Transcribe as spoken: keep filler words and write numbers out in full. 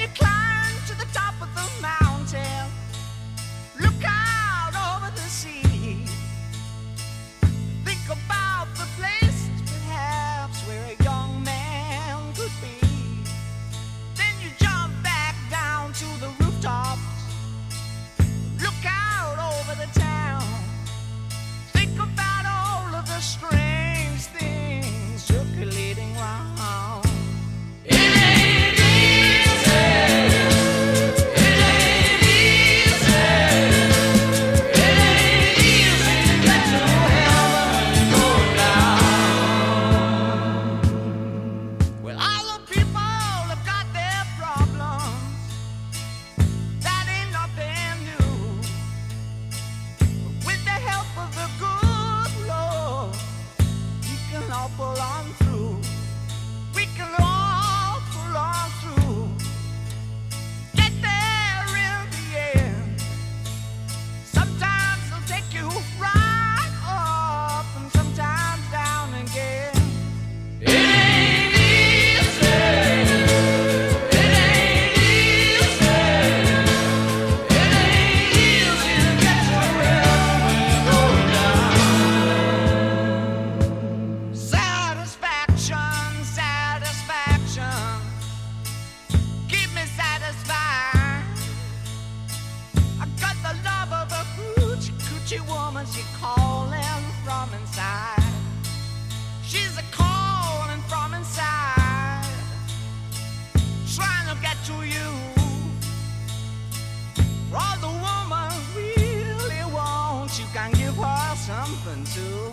you climb to the top of the mountain, look out over the sea. Think about the place perhaps where a young man could be. Then you jump back down to the rooftops, look out over the town. Think about all of the strange things circulating round. It ain't easy. It ain't easy. It ain't easy to get to heaven and go down. Well, all the people have got their problems. That ain't nothing new. With the help of the good Lord, we can all pull on through. We can all pull on through. Get there in the end. Sometimes they'll take you right up and sometimes down again. It ain't easy. It ain't easy. It ain't easy to get to heaven and go down. Satisfaction, satisfaction. Keep me satisfied. I got the love of a coochie coochie woman. She calling from inside. She's a calling from inside, trying to get to you. For all the woman really wants, you can give her something too.